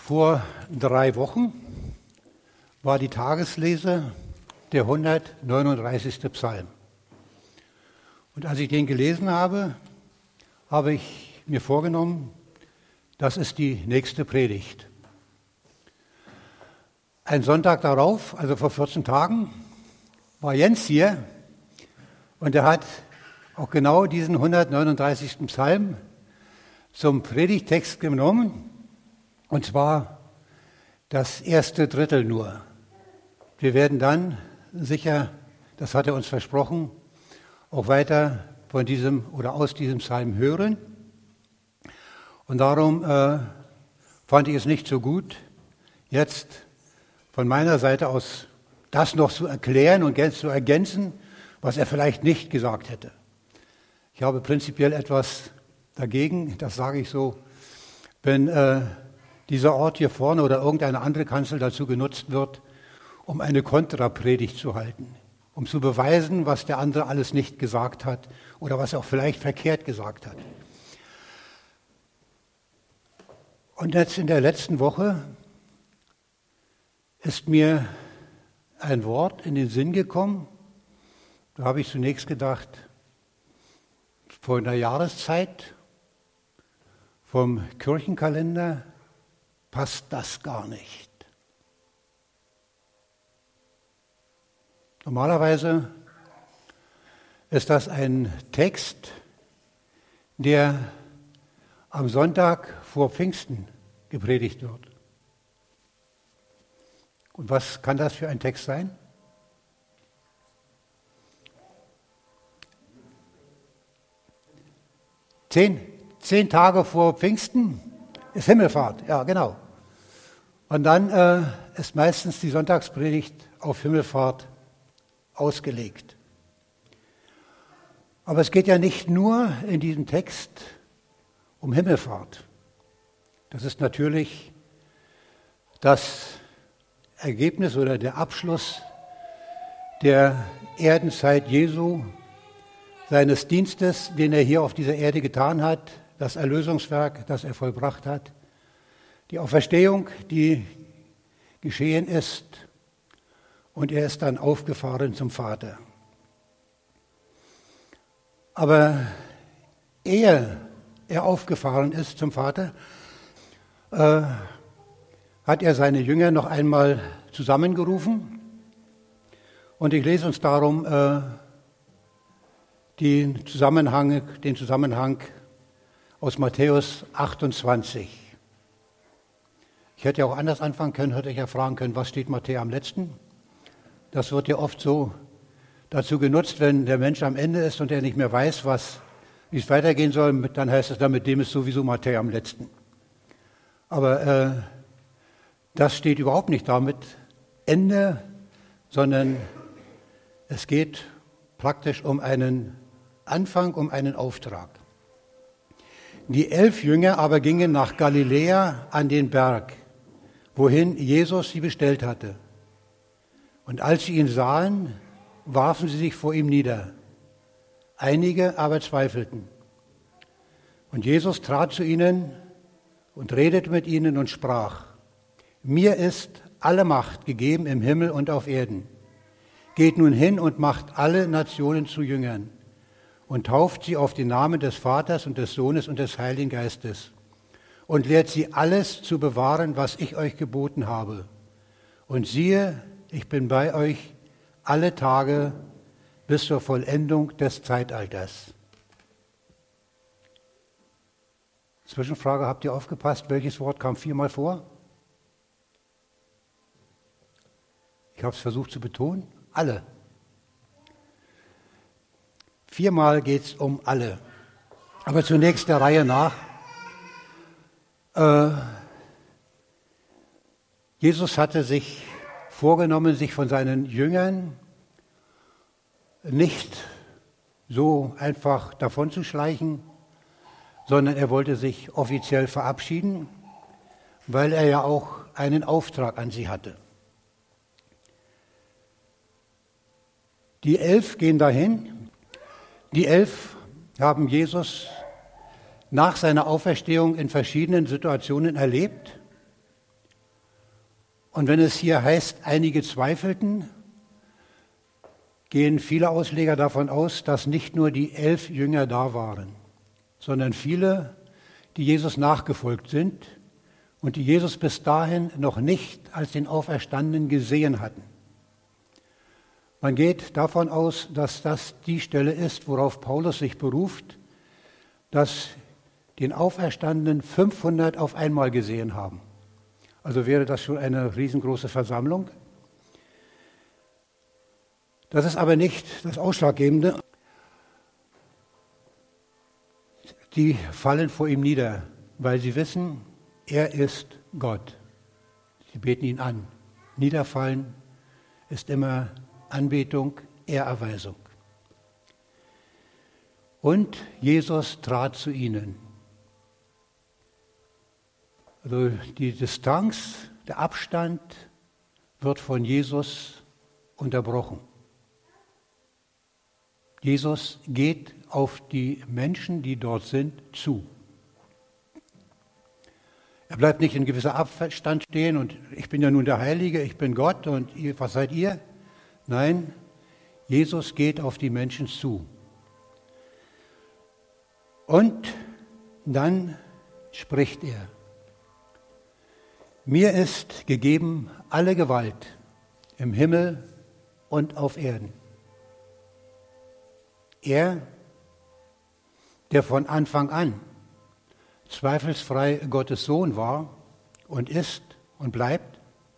Vor 3 Wochen war die Tageslese der 139. Psalm. Und als ich den gelesen habe, habe ich mir vorgenommen, das ist die nächste Predigt. Ein Sonntag darauf, also vor 14 Tagen, war Jens hier und er hat auch genau diesen 139. Psalm zum Predigtext genommen, und zwar das erste Drittel nur. Wir werden dann sicher, das hat er uns versprochen, auch weiter von diesem oder aus diesem Psalm hören. Und darum fand ich es nicht so gut, jetzt von meiner Seite aus das noch zu erklären und zu ergänzen, was er vielleicht nicht gesagt hätte. Ich habe prinzipiell etwas dagegen, das sage ich so, wenn dieser Ort hier vorne oder irgendeine andere Kanzel dazu genutzt wird, um eine Kontrapredigt zu halten, um zu beweisen, was der andere alles nicht gesagt hat oder was er auch vielleicht verkehrt gesagt hat. Und jetzt in der letzten Woche ist mir ein Wort in den Sinn gekommen. Da habe ich zunächst gedacht, vor einer Jahreszeit vom Kirchenkalender passt das gar nicht. Normalerweise ist das ein Text, der am Sonntag vor Pfingsten gepredigt wird. Und was kann das für ein Text sein? Zehn Tage vor Pfingsten ist Himmelfahrt, ja genau. Und dann ist meistens die Sonntagspredigt auf Himmelfahrt ausgelegt. Aber es geht ja nicht nur in diesem Text um Himmelfahrt. Das ist natürlich das Ergebnis oder der Abschluss der Erdenzeit Jesu, seines Dienstes, den er hier auf dieser Erde getan hat, das Erlösungswerk, das er vollbracht hat, die Auferstehung, die geschehen ist, und er ist dann aufgefahren zum Vater. Aber ehe er aufgefahren ist zum Vater, hat er seine Jünger noch einmal zusammengerufen. Und ich lese uns darum den Zusammenhang aus Matthäus 28. Ich hätte ja auch anders anfangen können, hätte ich ja fragen können, was steht Matthäus am letzten? Das wird ja oft so dazu genutzt, wenn der Mensch am Ende ist und er nicht mehr weiß, wie es weitergehen soll, dann heißt es dann, mit dem ist sowieso Matthäus am letzten. Aber das steht überhaupt nicht damit Ende, sondern es geht praktisch um einen Anfang, um einen Auftrag. Die 11 Jünger aber gingen nach Galiläa an den Berg, wohin Jesus sie bestellt hatte. Und als sie ihn sahen, warfen sie sich vor ihm nieder. Einige aber zweifelten. Und Jesus trat zu ihnen und redete mit ihnen und sprach: Mir ist alle Macht gegeben im Himmel und auf Erden. Geht nun hin und macht alle Nationen zu Jüngern und tauft sie auf den Namen des Vaters und des Sohnes und des Heiligen Geistes und lehrt sie alles zu bewahren, was ich euch geboten habe. Und siehe, ich bin bei euch alle Tage bis zur Vollendung des Zeitalters. Zwischenfrage, habt ihr aufgepasst, welches Wort kam 4-mal vor? Ich habe es versucht zu betonen. Alle. 4-mal geht es um alle. Aber zunächst der Reihe nach. Jesus hatte sich vorgenommen, sich von seinen Jüngern nicht so einfach davonzuschleichen, sondern er wollte sich offiziell verabschieden, weil er ja auch einen Auftrag an sie hatte. Die 11 gehen dahin. Die 11 haben Jesus nach seiner Auferstehung in verschiedenen Situationen erlebt. Und wenn es hier heißt, einige zweifelten, gehen viele Ausleger davon aus, dass nicht nur die 11 Jünger da waren, sondern viele, die Jesus nachgefolgt sind und die Jesus bis dahin noch nicht als den Auferstandenen gesehen hatten. Man geht davon aus, dass das die Stelle ist, worauf Paulus sich beruft, dass den Auferstandenen 500 auf einmal gesehen haben. Also wäre das schon eine riesengroße Versammlung. Das ist aber nicht das Ausschlaggebende. Die fallen vor ihm nieder, weil sie wissen, er ist Gott. Sie beten ihn an. Niederfallen ist immer Anbetung, Ehrerweisung. Und Jesus trat zu ihnen. Also die Distanz, der Abstand wird von Jesus unterbrochen. Jesus geht auf die Menschen, die dort sind, zu. Er bleibt nicht in gewisser Abstand stehen und ich bin ja nun der Heilige, ich bin Gott und ihr, was seid ihr? Nein, Jesus geht auf die Menschen zu. Und dann spricht er. Mir ist gegeben alle Gewalt im Himmel und auf Erden. Er, der von Anfang an zweifelsfrei Gottes Sohn war und ist und bleibt,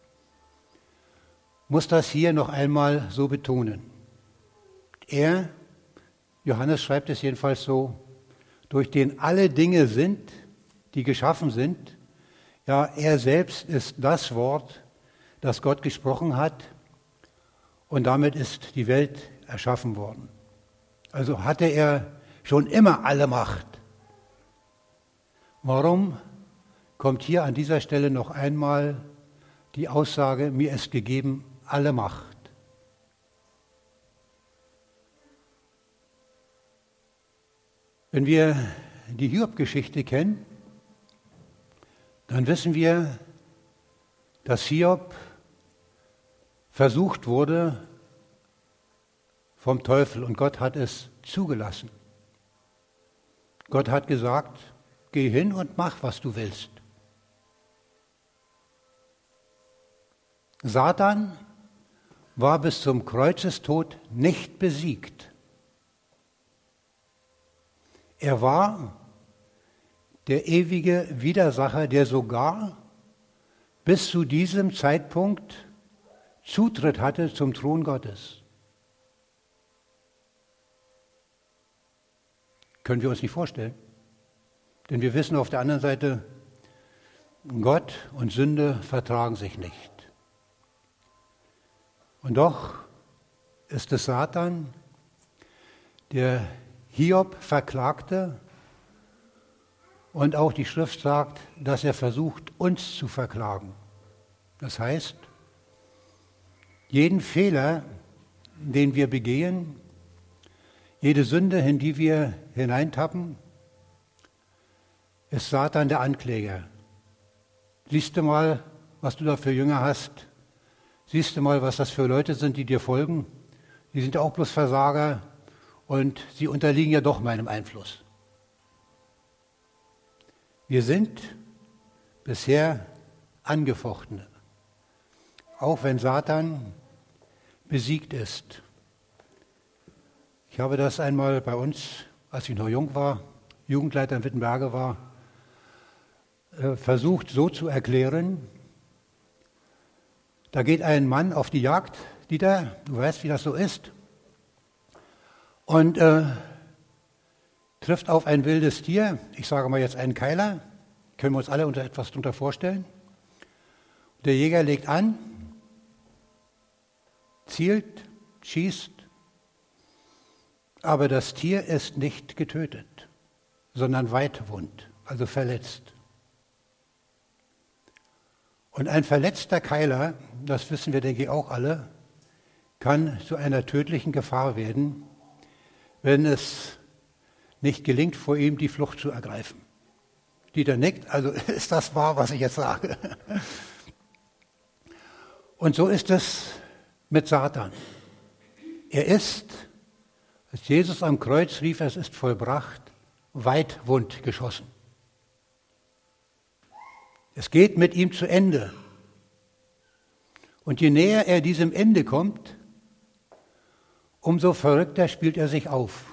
muss das hier noch einmal so betonen. Er, Johannes schreibt es jedenfalls so, durch den alle Dinge sind, die geschaffen sind, ja, er selbst ist das Wort, das Gott gesprochen hat und damit ist die Welt erschaffen worden. Also hatte er schon immer alle Macht. Warum kommt hier an dieser Stelle noch einmal die Aussage, mir ist gegeben alle Macht? Wenn wir die Hiob-Geschichte kennen, dann wissen wir, dass Hiob versucht wurde vom Teufel und Gott hat es zugelassen. Gott hat gesagt, geh hin und mach, was du willst. Satan war bis zum Kreuzestod nicht besiegt. Er war der ewige Widersacher, der sogar bis zu diesem Zeitpunkt Zutritt hatte zum Thron Gottes. Können wir uns nicht vorstellen. Denn wir wissen auf der anderen Seite, Gott und Sünde vertragen sich nicht. Und doch ist es Satan, der Hiob verklagte und auch die Schrift sagt, dass er versucht, uns zu verklagen. Das heißt, jeden Fehler, den wir begehen, jede Sünde, in die wir hineintappen, ist Satan der Ankläger. Siehst du mal, was du da für Jünger hast? Siehst du mal, was das für Leute sind, die dir folgen? Die sind ja auch bloß Versager und sie unterliegen ja doch meinem Einfluss. Wir sind bisher Angefochtene, auch wenn Satan besiegt ist. Ich habe das einmal bei uns, als ich noch jung war, Jugendleiter in Wittenberge war, versucht so zu erklären. Da geht ein Mann auf die Jagd, Dieter, du weißt, wie das so ist, und trifft auf ein wildes Tier, ich sage mal jetzt einen Keiler, können wir uns alle etwas darunter vorstellen. Der Jäger legt an, zielt, schießt, aber das Tier ist nicht getötet, sondern weitwund, also verletzt. Und ein verletzter Keiler, das wissen wir, denke ich, auch alle, kann zu einer tödlichen Gefahr werden, wenn es nicht gelingt, vor ihm die Flucht zu ergreifen. Dieter nickt, also ist das wahr, was ich jetzt sage? Und so ist es mit Satan. Er ist, als Jesus am Kreuz rief, es ist vollbracht, weitwund geschossen. Es geht mit ihm zu Ende. Und je näher er diesem Ende kommt, umso verrückter spielt er sich auf.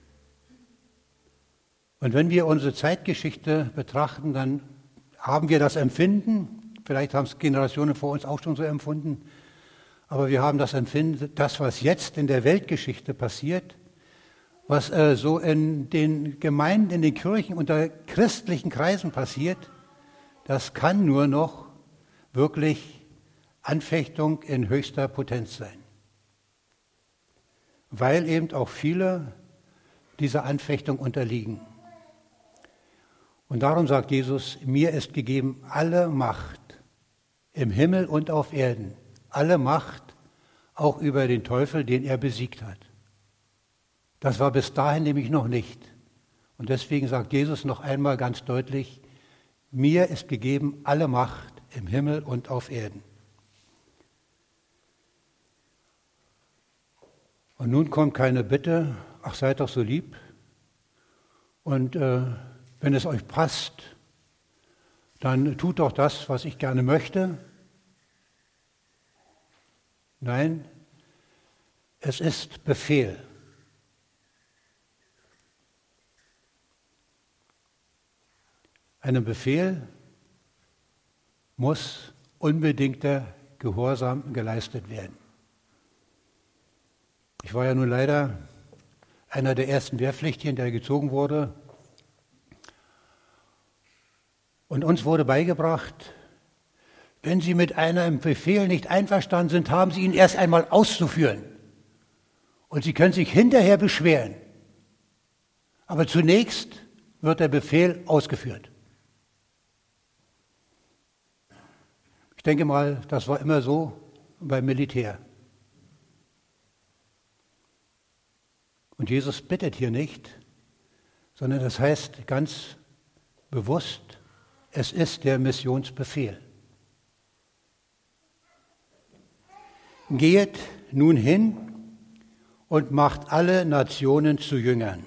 Und wenn wir unsere Zeitgeschichte betrachten, dann haben wir das Empfinden, vielleicht haben es Generationen vor uns auch schon so empfunden, aber wir haben das Empfinden, das, was jetzt in der Weltgeschichte passiert, was so in den Gemeinden, in den Kirchen, unter christlichen Kreisen passiert, das kann nur noch wirklich Anfechtung in höchster Potenz sein. Weil eben auch viele dieser Anfechtung unterliegen. Und darum sagt Jesus, mir ist gegeben alle Macht im Himmel und auf Erden, alle Macht auch über den Teufel, den er besiegt hat. Das war bis dahin nämlich noch nicht. Und deswegen sagt Jesus noch einmal ganz deutlich, mir ist gegeben alle Macht im Himmel und auf Erden. Und nun kommt keine Bitte, ach seid doch so lieb. Und wenn es euch passt, dann tut doch das, was ich gerne möchte. Nein, es ist Befehl. Einem Befehl muss unbedingter Gehorsam geleistet werden. Ich war ja nun leider einer der ersten Wehrpflichtigen, der gezogen wurde. Und uns wurde beigebracht, wenn Sie mit einem Befehl nicht einverstanden sind, haben Sie ihn erst einmal auszuführen. Und Sie können sich hinterher beschweren. Aber zunächst wird der Befehl ausgeführt. Ich denke mal, das war immer so beim Militär. Und Jesus bittet hier nicht, sondern das heißt ganz bewusst, es ist der Missionsbefehl. Geht nun hin und macht alle Nationen zu Jüngern.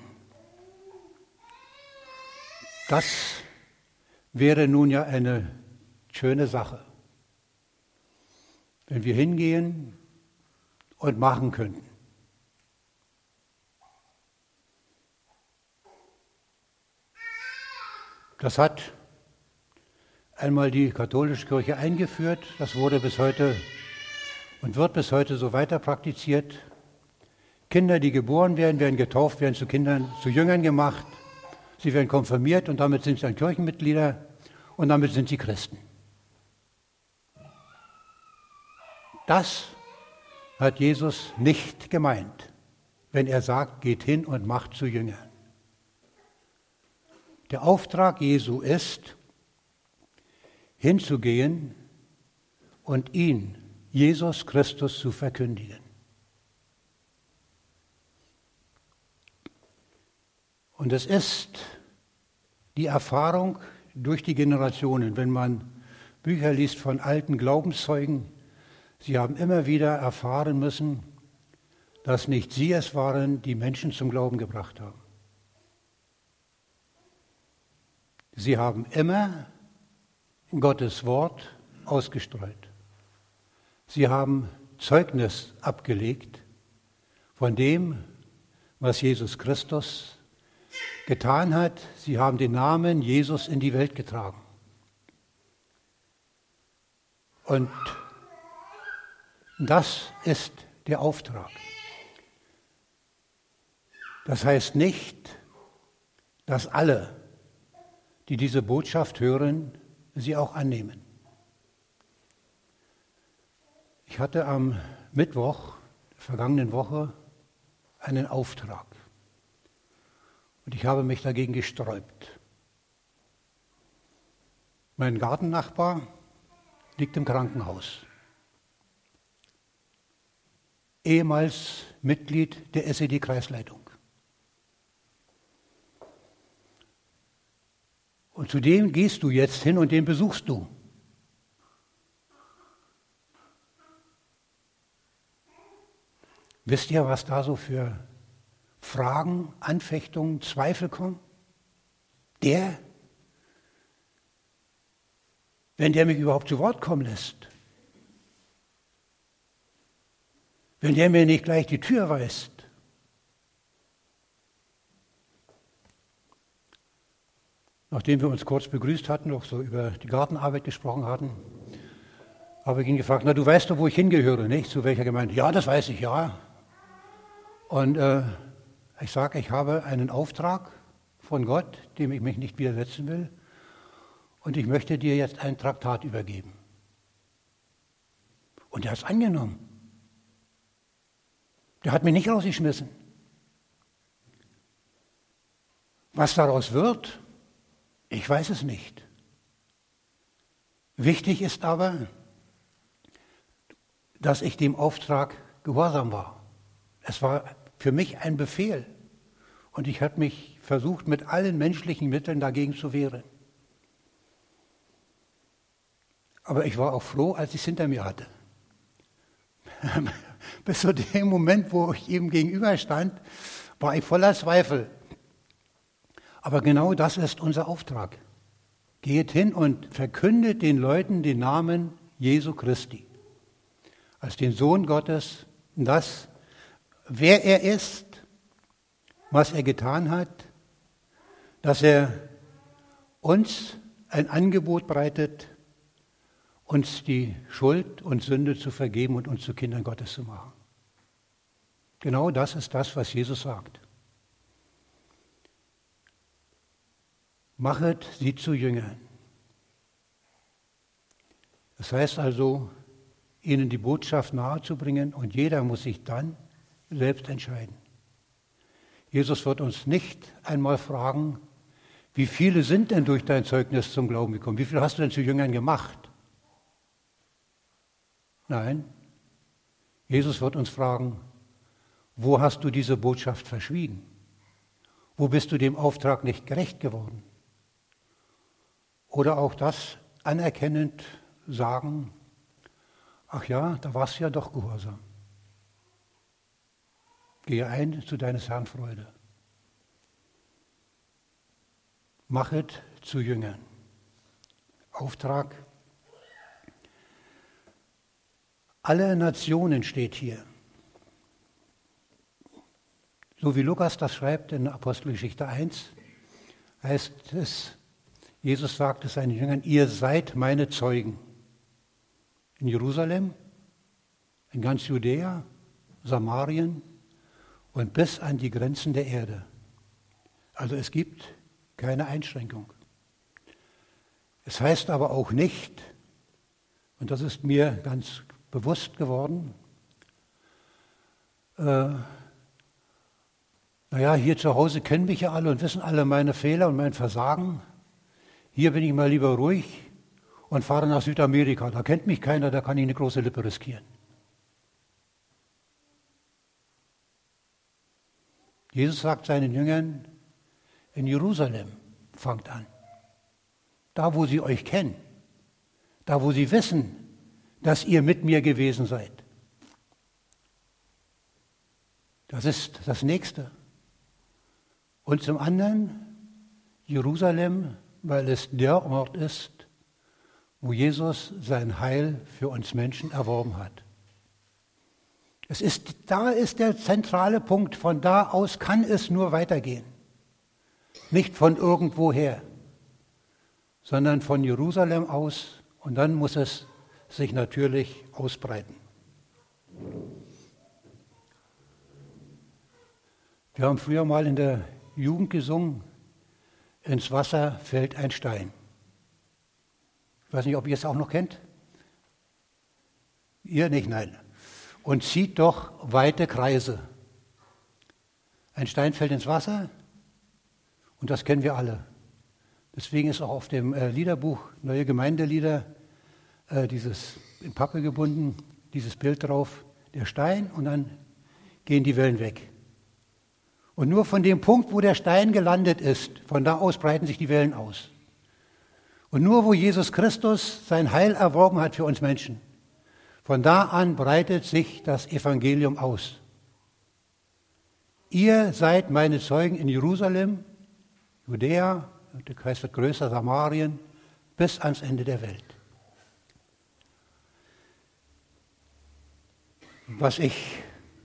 Das wäre nun ja eine schöne Sache, wenn wir hingehen und machen könnten. Das hat einmal die katholische Kirche eingeführt. Das wurde bis heute und wird bis heute so weiter praktiziert. Kinder, die geboren werden, werden getauft, werden zu Jüngern gemacht. Sie werden konfirmiert und damit sind sie dann Kirchenmitglieder und damit sind sie Christen. Das hat Jesus nicht gemeint, wenn er sagt, geht hin und macht zu Jüngern. Der Auftrag Jesu ist, hinzugehen und ihn, Jesus Christus, zu verkündigen. Und es ist die Erfahrung durch die Generationen, wenn man Bücher liest von alten Glaubenszeugen, sie haben immer wieder erfahren müssen, dass nicht sie es waren, die Menschen zum Glauben gebracht haben. Sie haben immer Gottes Wort ausgestreut. Sie haben Zeugnis abgelegt von dem, was Jesus Christus getan hat. Sie haben den Namen Jesus in die Welt getragen. Und das ist der Auftrag. Das heißt nicht, dass alle, die diese Botschaft hören, sie auch annehmen. Ich hatte am Mittwoch der vergangenen Woche einen Auftrag und ich habe mich dagegen gesträubt. Mein Gartennachbar liegt im Krankenhaus. Ehemals Mitglied der SED-Kreisleitung. Und zu dem gehst du jetzt hin und den besuchst du. Wisst ihr, was da so für Fragen, Anfechtungen, Zweifel kommen? Wenn der mich überhaupt zu Wort kommen lässt, wenn der mir nicht gleich die Tür weist. Nachdem wir uns kurz begrüßt hatten, noch so über die Gartenarbeit gesprochen hatten, habe ich ihn gefragt, na, du weißt doch, wo ich hingehöre, nicht? Zu welcher Gemeinde? Ja, das weiß ich, ja. Und ich sage, ich habe einen Auftrag von Gott, dem ich mich nicht widersetzen will, und ich möchte dir jetzt ein Traktat übergeben. Und er hat es angenommen. Der hat mich nicht rausgeschmissen. Was daraus wird, ich weiß es nicht. Wichtig ist aber, dass ich dem Auftrag gehorsam war. Es war für mich ein Befehl und ich habe mich versucht, mit allen menschlichen Mitteln dagegen zu wehren. Aber ich war auch froh, als ich es hinter mir hatte. Bis zu dem Moment, wo ich ihm gegenüberstand, war ich voller Zweifel. Aber genau das ist unser Auftrag. Geht hin und verkündet den Leuten den Namen Jesu Christi. Als den Sohn Gottes, das, wer er ist, was er getan hat, dass er uns ein Angebot breitet, uns die Schuld und Sünde zu vergeben und uns zu Kindern Gottes zu machen. Genau das ist das, was Jesus sagt. Machet sie zu Jüngern. Das heißt also, ihnen die Botschaft nahezubringen und jeder muss sich dann selbst entscheiden. Jesus wird uns nicht einmal fragen, wie viele sind denn durch dein Zeugnis zum Glauben gekommen? Wie viele hast du denn zu Jüngern gemacht? Nein, Jesus wird uns fragen, wo hast du diese Botschaft verschwiegen? Wo bist du dem Auftrag nicht gerecht geworden? Oder auch das anerkennend sagen, ach ja, da warst du ja doch gehorsam. Gehe ein zu deines Herrn Freude. Machet zu Jüngern. Auftrag. Alle Nationen steht hier. So wie Lukas das schreibt in Apostelgeschichte 1, heißt es, Jesus sagt es seinen Jüngern, ihr seid meine Zeugen. In Jerusalem, in ganz Judäa, Samarien und bis an die Grenzen der Erde. Also es gibt keine Einschränkung. Es heißt aber auch nicht, und das ist mir ganz bewusst geworden, hier zu Hause kennen mich ja alle und wissen alle meine Fehler und mein Versagen. Hier bin ich mal lieber ruhig und fahre nach Südamerika. Da kennt mich keiner, da kann ich eine große Lippe riskieren. Jesus sagt seinen Jüngern, in Jerusalem fangt an. Da, wo sie euch kennen. Da, wo sie wissen, dass ihr mit mir gewesen seid. Das ist das Nächste. Und zum anderen Jerusalem, weil es der Ort ist, wo Jesus sein Heil für uns Menschen erworben hat. Da ist der zentrale Punkt. Von da aus kann es nur weitergehen. Nicht von irgendwoher, sondern von Jerusalem aus. Und dann muss es sich natürlich ausbreiten. Wir haben früher mal in der Jugend gesungen, ins Wasser fällt ein Stein. Ich weiß nicht, ob ihr es auch noch kennt. Ihr nicht, nein. Und zieht doch weite Kreise. Ein Stein fällt ins Wasser und das kennen wir alle. Deswegen ist auch auf dem Liederbuch Neue Gemeindelieder dieses in Pappe gebunden, dieses Bild drauf, der Stein und dann gehen die Wellen weg. Und nur von dem Punkt, wo der Stein gelandet ist, von da aus breiten sich die Wellen aus. Und nur wo Jesus Christus sein Heil erworben hat für uns Menschen, von da an breitet sich das Evangelium aus. ihr seid meine Zeugen in Jerusalem, Judäa, der Kreis wird größer, Samarien, bis ans Ende der Welt. Was ich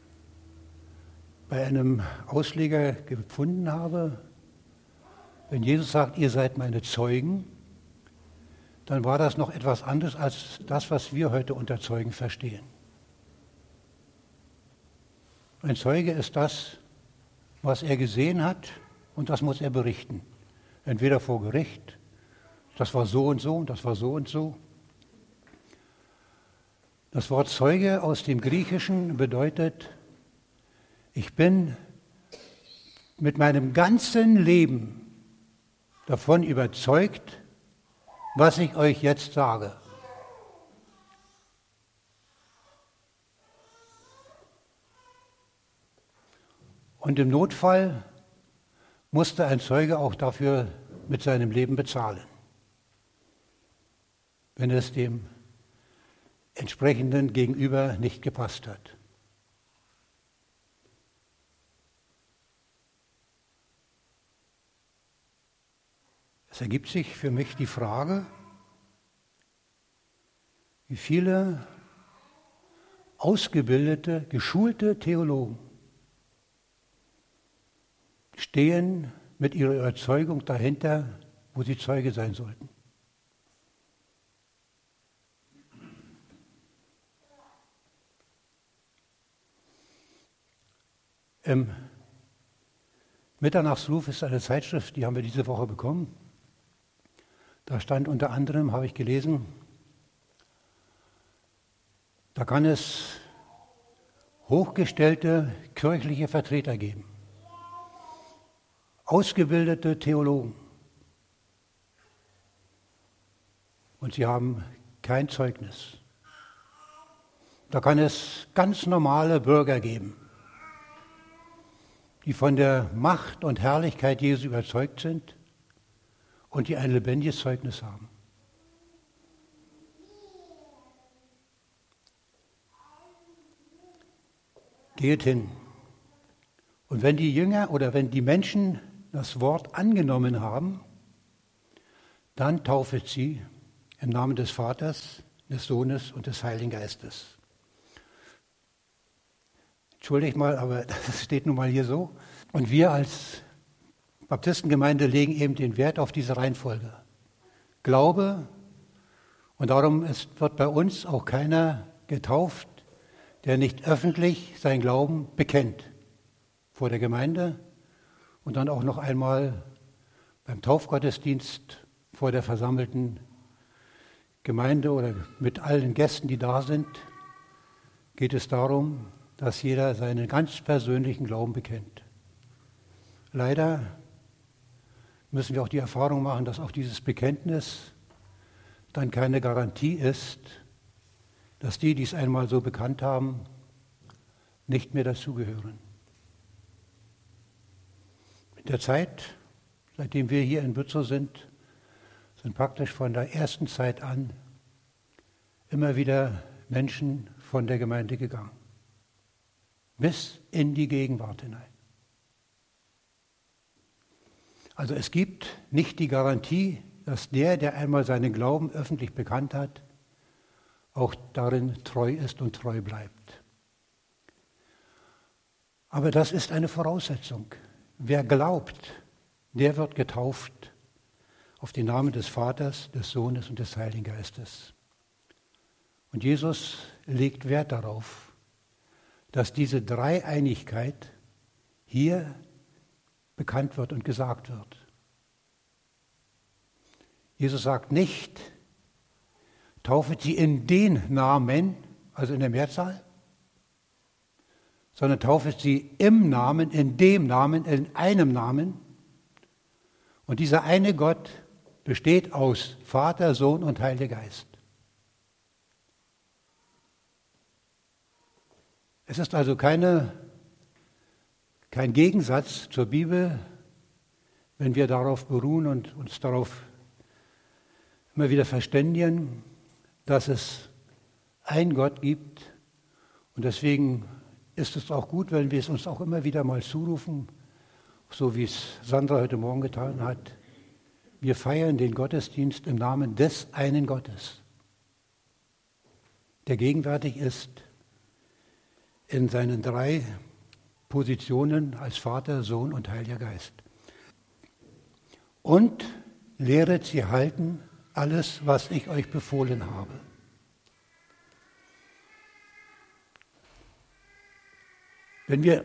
bei einem Ausleger gefunden habe, wenn Jesus sagt, ihr seid meine Zeugen, dann war das noch etwas anderes als das, was wir heute unter Zeugen verstehen. Ein Zeuge ist das, was er gesehen hat, und das muss er berichten. Entweder vor Gericht, das war so und so und das war so und so. Das Wort Zeuge aus dem Griechischen bedeutet, ich bin mit meinem ganzen Leben davon überzeugt, was ich euch jetzt sage. Und im Notfall musste ein Zeuge auch dafür mit seinem Leben bezahlen, wenn es dem entsprechenden Gegenüber nicht gepasst hat. Es ergibt sich für mich die Frage, wie viele ausgebildete, geschulte Theologen stehen mit ihrer Überzeugung dahinter, wo sie Zeuge sein sollten. Im Mitternachtsruf ist eine Zeitschrift, die haben wir diese Woche bekommen. Da stand unter anderem, habe ich gelesen, da kann es hochgestellte kirchliche Vertreter geben, ausgebildete Theologen. Und sie haben kein Zeugnis. Da kann es ganz normale Bürger geben, die von der Macht und Herrlichkeit Jesu überzeugt sind und die ein lebendiges Zeugnis haben. Geht hin. Und wenn die Jünger oder wenn die Menschen das Wort angenommen haben, dann taufet sie im Namen des Vaters, des Sohnes und des Heiligen Geistes. Entschuldigt mal, aber das steht nun mal hier so. Und wir als Baptistengemeinde legen eben den Wert auf diese Reihenfolge. Glaube, und darum wird bei uns auch keiner getauft, der nicht öffentlich seinen Glauben bekennt. Vor der Gemeinde und dann auch noch einmal beim Taufgottesdienst vor der versammelten Gemeinde oder mit allen Gästen, die da sind, geht es darum, dass jeder seinen ganz persönlichen Glauben bekennt. Leider müssen wir auch die Erfahrung machen, dass auch dieses Bekenntnis dann keine Garantie ist, dass die es einmal so bekannt haben, nicht mehr dazugehören. In der Zeit, seitdem wir hier in Bützow sind praktisch von der ersten Zeit an immer wieder Menschen von der Gemeinde gegangen. Bis in die Gegenwart hinein. Also es gibt nicht die Garantie, dass der einmal seinen Glauben öffentlich bekannt hat, auch darin treu ist und treu bleibt. Aber das ist eine Voraussetzung. Wer glaubt, der wird getauft auf den Namen des Vaters, des Sohnes und des Heiligen Geistes. Und Jesus legt Wert darauf, dass diese Dreieinigkeit hier bekannt wird und gesagt wird. Jesus sagt nicht, taufet sie in den Namen, also in der Mehrzahl, sondern taufet sie im Namen, in dem Namen, in einem Namen. Und dieser eine Gott besteht aus Vater, Sohn und Heiliger Geist. Es ist also kein Gegensatz zur Bibel, wenn wir darauf beruhen und uns darauf immer wieder verständigen, dass es einen Gott gibt und deswegen ist es auch gut, wenn wir es uns auch immer wieder mal zurufen, so wie es Sandra heute Morgen getan hat. Wir feiern den Gottesdienst im Namen des einen Gottes, der gegenwärtig ist in seinen 3 Positionen als Vater, Sohn und Heiliger Geist. Und lehret sie halten alles, was ich euch befohlen habe. Wenn wir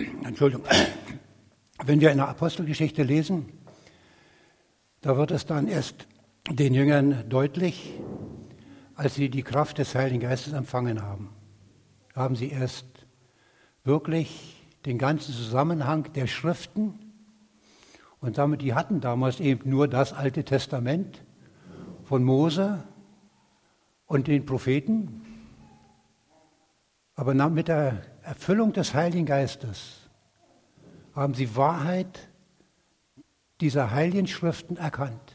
in der Apostelgeschichte lesen, da wird es dann erst den Jüngern deutlich, als sie die Kraft des Heiligen Geistes empfangen haben. Haben sie erst wirklich den ganzen Zusammenhang der Schriften und damit, die hatten damals eben nur das Alte Testament von Mose und den Propheten, aber mit der Erfüllung des Heiligen Geistes haben sie Wahrheit dieser heiligen Schriften erkannt.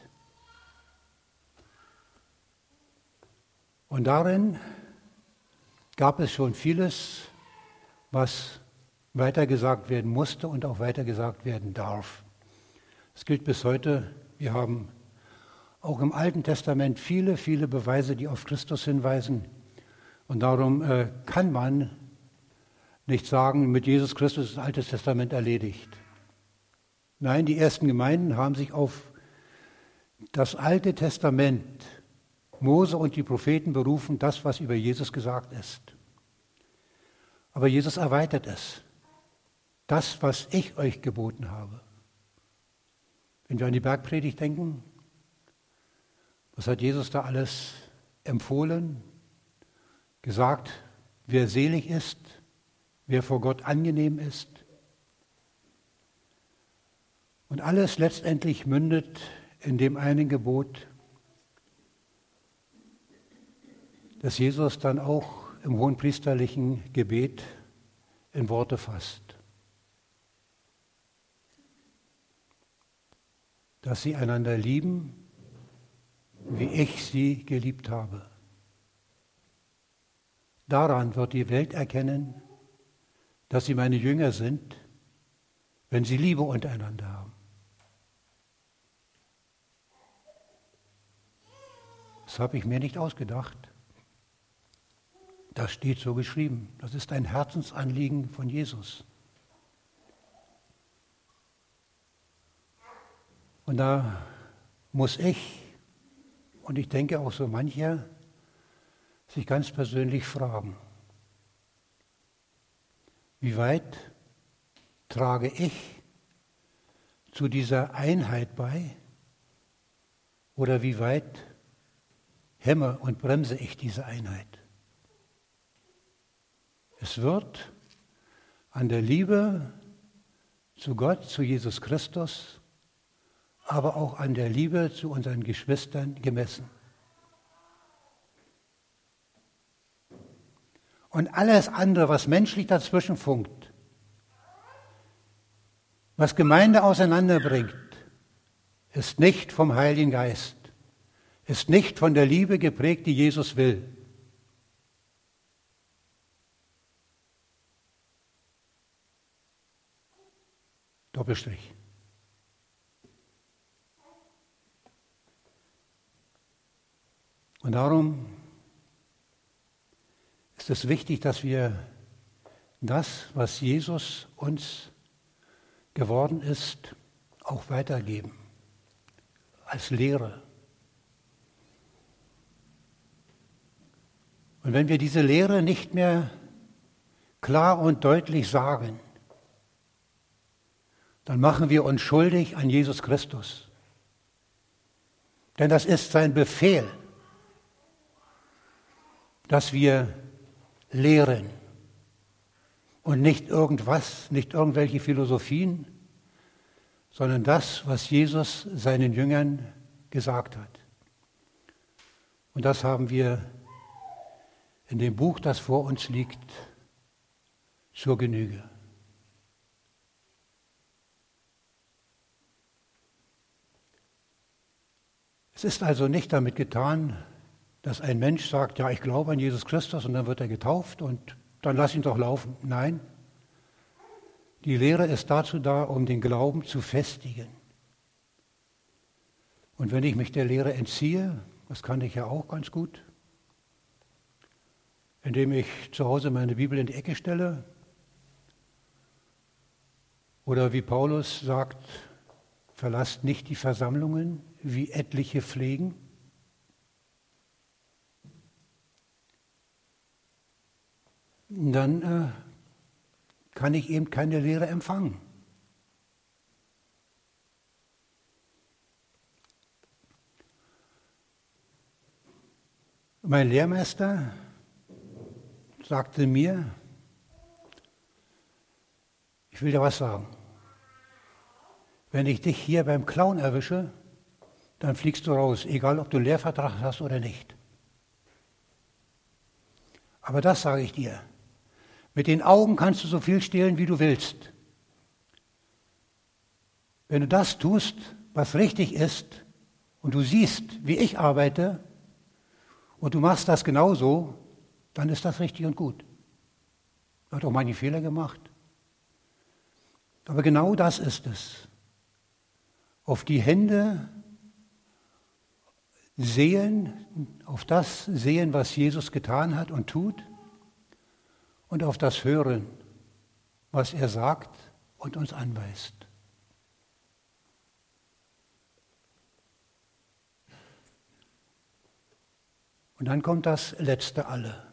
Und darin gab es schon vieles, was weitergesagt werden musste und auch weitergesagt werden darf. Es gilt bis heute. Wir haben auch im Alten Testament viele, viele Beweise, die auf Christus hinweisen. Und darum kann man nicht sagen, mit Jesus Christus ist das Alte Testament erledigt. Nein, die ersten Gemeinden haben sich auf das Alte Testament, Mose und die Propheten berufen, das, was über Jesus gesagt ist. Aber Jesus erweitert es. Das, was ich euch geboten habe. Wenn wir an die Bergpredigt denken, was hat Jesus da alles empfohlen, gesagt, wer selig ist, wer vor Gott angenehm ist. Und alles letztendlich mündet in dem einen Gebot, das Jesus dann auch im hohenpriesterlichen Gebet in Worte fasst. Dass sie einander lieben, wie ich sie geliebt habe. Daran wird die Welt erkennen, dass sie meine Jünger sind, wenn sie Liebe untereinander haben. Das habe ich mir nicht ausgedacht. Das steht so geschrieben. Das ist ein Herzensanliegen von Jesus. Und da muss ich, und ich denke auch so mancher, sich ganz persönlich fragen, wie weit trage ich zu dieser Einheit bei oder wie weit hemme und bremse ich diese Einheit? Es wird an der Liebe zu Gott, zu Jesus Christus, aber auch an der Liebe zu unseren Geschwistern gemessen. Und alles andere, was menschlich dazwischen funkt, was Gemeinde auseinanderbringt, ist nicht vom Heiligen Geist, ist nicht von der Liebe geprägt, die Jesus will. Doppelstrich. Und darum ist es wichtig, dass wir das, was Jesus uns geworden ist, auch weitergeben, als Lehre. Und wenn wir diese Lehre nicht mehr klar und deutlich sagen, dann machen wir uns schuldig an Jesus Christus. Denn das ist sein Befehl, dass wir lehren und nicht irgendwas, nicht irgendwelche Philosophien, sondern das, was Jesus seinen Jüngern gesagt hat. Und das haben wir in dem Buch, das vor uns liegt, zur Genüge. Es ist also nicht damit getan, dass ein Mensch sagt, ja, ich glaube an Jesus Christus und dann wird er getauft und dann lass ihn doch laufen. Nein, die Lehre ist dazu da, um den Glauben zu festigen. Und wenn ich mich der Lehre entziehe, das kann ich ja auch ganz gut, indem ich zu Hause meine Bibel in die Ecke stelle oder wie Paulus sagt, verlasst nicht die Versammlungen, wie etliche pflegen. Dann kann ich eben keine Lehre empfangen. Mein Lehrmeister sagte mir, ich will dir was sagen. Wenn ich dich hier beim Klauen erwische, dann fliegst du raus, egal ob du einen Lehrvertrag hast oder nicht. Aber das sage ich dir. Mit den Augen kannst du so viel stehlen, wie du willst. Wenn du das tust, was richtig ist, und du siehst, wie ich arbeite, und du machst das genauso, dann ist das richtig und gut. Er hat auch manche Fehler gemacht. Aber genau das ist es. Auf die Hände sehen, auf das sehen, was Jesus getan hat und tut, und auf das hören, was er sagt und uns anweist. Und dann kommt das letzte Alle.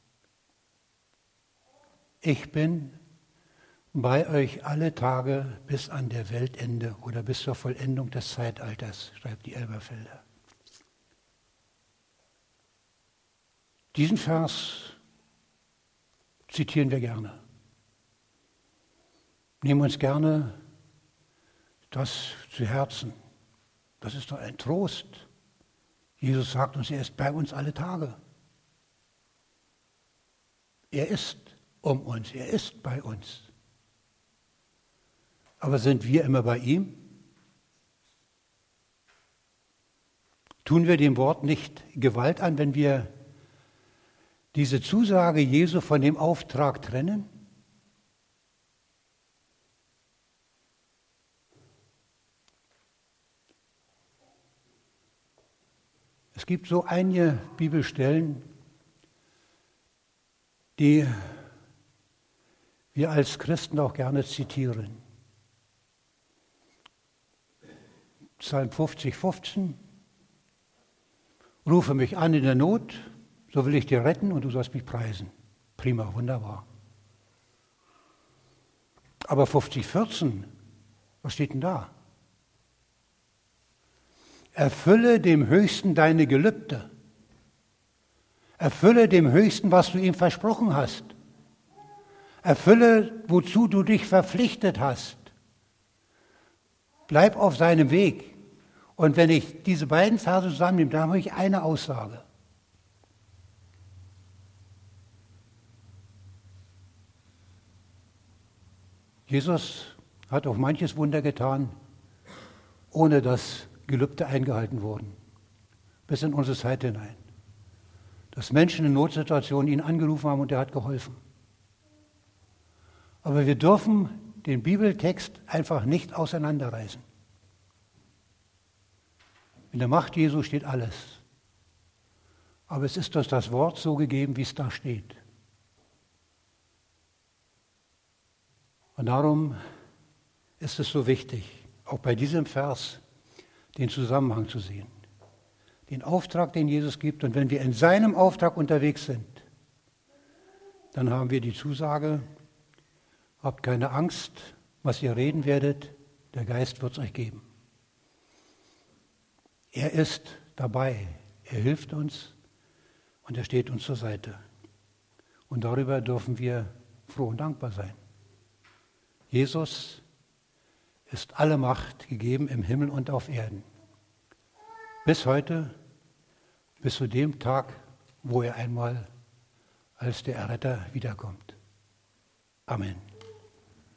Ich bin bei euch alle Tage bis an der Weltende oder bis zur Vollendung des Zeitalters, schreibt die Elberfelder. Diesen Vers zitieren wir gerne. Nehmen uns gerne das zu Herzen. Das ist doch ein Trost. Jesus sagt uns, er ist bei uns alle Tage. Er ist um uns, er ist bei uns. Aber sind wir immer bei ihm? Tun wir dem Wort nicht Gewalt an, wenn wir diese Zusage Jesu von dem Auftrag trennen? Es gibt so einige Bibelstellen, die wir als Christen auch gerne zitieren. Psalm 50, 15. Rufe mich an in der Not, so will ich dir retten und du sollst mich preisen. Prima, wunderbar. Aber 50, 14, was steht denn da? Erfülle dem Höchsten deine Gelübde. Erfülle dem Höchsten, was du ihm versprochen hast. Erfülle, wozu du dich verpflichtet hast. Bleib auf seinem Weg. Und wenn ich diese beiden Verse zusammennehme, dann habe ich eine Aussage. Jesus hat auch manches Wunder getan, ohne dass Gelübde eingehalten wurden, bis in unsere Zeit hinein. Dass Menschen in Notsituationen ihn angerufen haben und er hat geholfen. Aber wir dürfen den Bibeltext einfach nicht auseinanderreißen. In der Macht Jesu steht alles. Aber es ist durch das Wort so gegeben, wie es da steht. Und darum ist es so wichtig, auch bei diesem Vers den Zusammenhang zu sehen. Den Auftrag, den Jesus gibt. Und wenn wir in seinem Auftrag unterwegs sind, dann haben wir die Zusage, habt keine Angst, was ihr reden werdet, der Geist wird es euch geben. Er ist dabei, er hilft uns und er steht uns zur Seite. Und darüber dürfen wir froh und dankbar sein. Jesus ist alle Macht gegeben im Himmel und auf Erden. Bis heute, bis zu dem Tag, wo er einmal als der Erretter wiederkommt. Amen.